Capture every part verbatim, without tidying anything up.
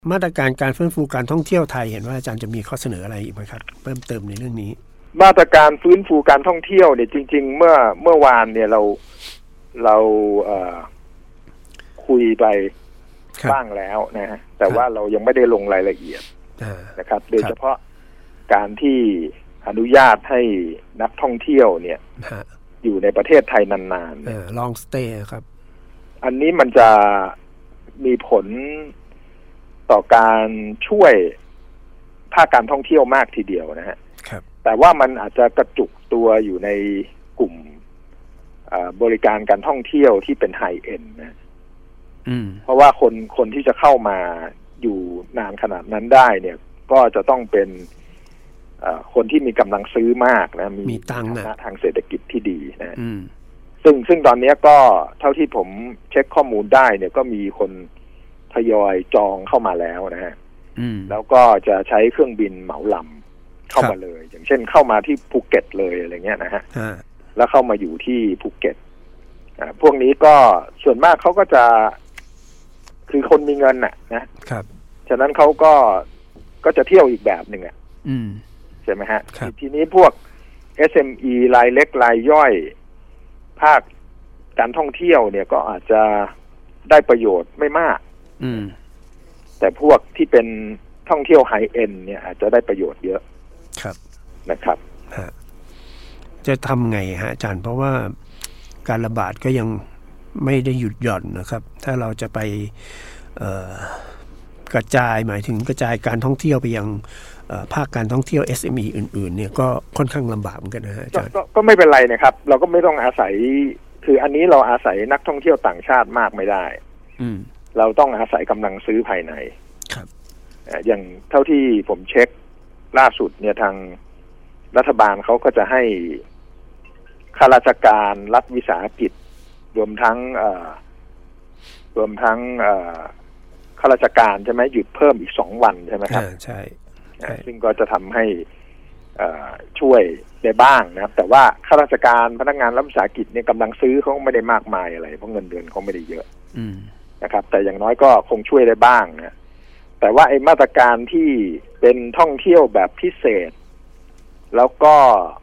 มาตรการการฟื้นฟูการท่องเที่ยวไทยเห็นว่าอาจารย์จะมีข้อเสนออะไรอีกไหมครับเพิ่มเติมในเรื่องนี้มาตรการฟื้นฟูการท่องเที่ยวเนี่ยจริงๆเมื่อเมื่อวานเนี่ยเราเราเอ่อคุยไปบ้างแล้วนะฮะแต่ว่าเรายังไม่ได้ลงรายละเอียดนะครับโดยเฉพาะการที่อนุญาตให้นักท่องเที่ยวเนี่ยอยู่ในประเทศไทยนานๆ uh, long stay ครับอันนี้มันจะมีผลต่อการช่วยภาคการท่องเที่ยวมากทีเดียวนะฮะแต่ว่ามันอาจจะกระจุกตัวอยู่ในกลุ่มบริการการท่องเที่ยวที่เป็นไฮเอ็นด์นะเพราะว่าคนคนที่จะเข้ามาอยู่นานขนาดนั้นได้เนี่ยก็จะต้องเป็นคนที่มีกำลังซื้อมากนะมีฐานะทางเศรษฐกิจที่ดีนะซึ่งซึ่งตอนนี้ก็เท่าที่ผมเช็คข้อมูลได้เนี่ยก็มีคนทยอยจองเข้ามาแล้วนะฮะแล้วก็จะใช้เครื่องบินเหมาลำเข้ามาเลยอย่างเช่นเข้ามาที่ภูเก็ตเลยอะไรเงี้ยนะฮะแล้วเข้ามาอยู่ที่ภูเก็ตพวกนี้ก็ส่วนมากเขาก็จะคือคนมีเงินน่ะนะครับฉะนั้นเขาก็ก็จะเที่ยวอีกแบบหนึ่งอ่ะใช่ไหมฮะทีนี้พวก เอส เอ็ม อี รายเล็กรายย่อยภาคการท่องเที่ยวเนี่ยก็อาจจะได้ประโยชน์ไม่มากแต่พวกที่เป็นท่องเที่ยวไฮเอ็นด์เนี่ยอาจจะได้ประโยชน์เยอะครับนะครับจะทำไงฮะอาจารย์เพราะว่าการระบาดก็ยังไม่ได้หยุดหย่อนนะครับถ้าเราจะไปกระจายหมายถึงกระจายการท่องเที่ยวไปยังภาคการท่องเที่ยว เอส เอ็ม อี อื่นๆเนี่ยก็ค่อนข้างลำบากเหมือนกันนะอาจารย์ก็ไม่เป็นไรนะครับเราก็ไม่ต้องอาศัยคืออันนี้เราอาศัยนักท่องเที่ยวต่างชาติมากไม่ได้เราต้องอาศัยกำลังซื้อภายในครับอย่างเท่าที่ผมเช็คล่าสุดเนี่ยทางรัฐบาลเขาก็จะให้ข้าราชการรัฐวิสาหกิจรวมทั้งรวมทั้งข้าราชการใช่ไหมหยุดเพิ่มอีกสองวันใช่ไหมครับใช่ซึ่งก็จะทำให้ช่วยได้บ้างนะครับแต่ว่าข้าราชการพนักงานรัฐวิสาหกิจเนี่ยกำลังซื้อเขาไม่ได้มากมายอะไรเพราะเงินเดือนเขาไม่ได้เยอะนะครับแต่อย่างน้อยก็คงช่วยได้บ้างนะแต่ว่าไอ้มาตรการที่เป็นท่องเที่ยวแบบพิเศษแล้วก็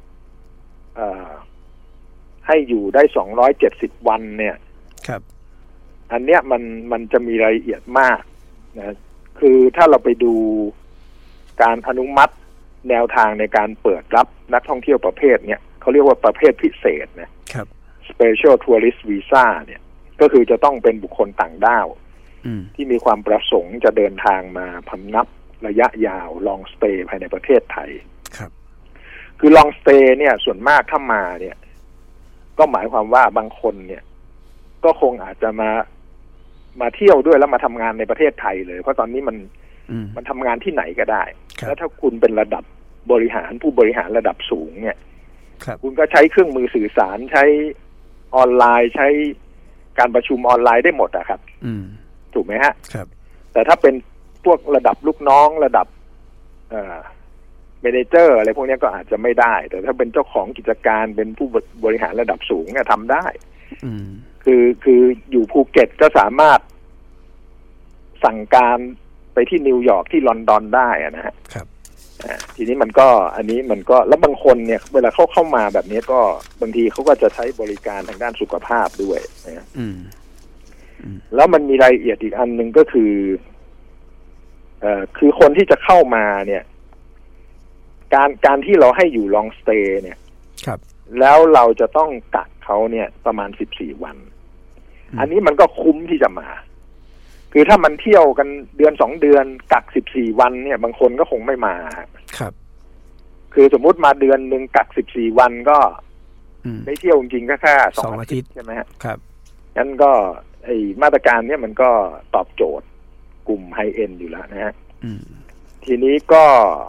ให้อยู่ได้สองร้อยเจ็ดสิบวันเนี่ยครับอันเนี้ยมันมันจะมีรายละเอียดมากนะคือถ้าเราไปดูการอนุมัติแนวทางในการเปิดรับนักท่องเที่ยวประเภทเนี้ยเขาเรียกว่าประเภทพิเศษนะครับ Special Tourist Visa เนี่ยก็คือจะต้องเป็นบุคคลต่างด้าวที่มีความประสงค์จะเดินทางมาพำนับระยะยาว long stay ภายในประเทศไทยครับคือ long stay เนี่ยส่วนมากถ้ามาเนี่ยก็หมายความว่าบางคนเนี่ยก็คงอาจจะมามาเที่ยวด้วยแล้วมาทำงานในประเทศไทยเลยเพราะตอนนี้มันมันทำงานที่ไหนก็ได้แล้วถ้าคุณเป็นระดับบริหารผู้บริหารระดับสูงเนี่ยคุณก็ใช้เครื่องมือสื่อสารใช้ออนไลน์ใช้การประชุมออนไลน์ได้หมดอะครับถูกไหมฮะครับแต่ถ้าเป็นพวกระดับลูกน้องระดับเอ่อเมเนเจอร์อะไรพวกนี้ก็อาจจะไม่ได้แต่ถ้าเป็นเจ้าของกิจการเป็นผู้บริหารระดับสูงเนี่ยทำได้คือคืออยู่ภูเก็ตก็สามารถสั่งการไปที่นิวยอร์กที่ลอนดอนได้นะฮะครับทีนี้มันก็อันนี้มันก็แล้วบางคนเนี่ยเวลาเขาเข้ามาแบบนี้ก็บางทีเขาก็จะใช้บริการทางด้านสุขภาพด้วยนะแล้วมันมีรายละเอียดอีกอันหนึ่งก็คือเอ่อคือคนที่จะเข้ามาเนี่ยการการที่เราให้อยู่ long stay เนี่ยครับแล้วเราจะต้องกักเขาเนี่ยประมาณสิบสี่วันอันนี้มันก็คุ้มที่จะมาคือถ้ามันเที่ยวกันเดือนสองเดือนกักสิบสี่วันเนี่ยบางคนก็คงไม่มาครับคือสมมุติมาเดือนนึงกักสิบสี่วันก็ได้เที่ยวจริงๆก็แค่สองอาทิตย์ใช่ไหมครับงั้นก็ไอ้มาตรการเนี่ยมันก็ตอบโจทย์กลุ่มไฮเอ็นด์อยู่แล้วนะฮะทีนี้ก็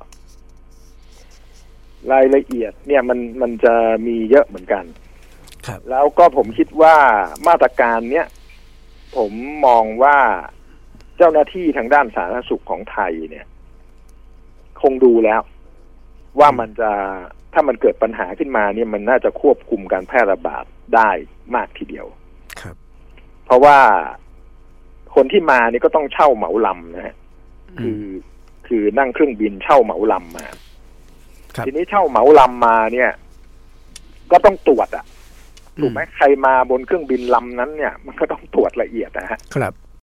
รายละเอียดเนี่ยมันมันจะมีเยอะเหมือนกันแล้วก็ผมคิดว่ามาตรการเนี้ยผมมองว่าเจ้าหน้าที่ทางด้านสาธารณสุขของไทยเนี่ยคงดูแล้วว่ามันจะถ้ามันเกิดปัญหาขึ้นมาเนี่ยมันน่าจะควบคุมการแพร่ระบาดได้มากทีเดียวครับเพราะว่าคนที่มานี่ก็ต้องเช่าเหมาลำนะฮะคือคือนั่งเครื่องบินเช่าเหมาลำมาทีนี้เช่าเหมาลำมาเนี่ยก็ต้องตรวจอ่ะถูกไหมใครมาบนเครื่องบินลำนั้นเนี่ยมันก็ต้องตรวจละเอียดนะฮะครับ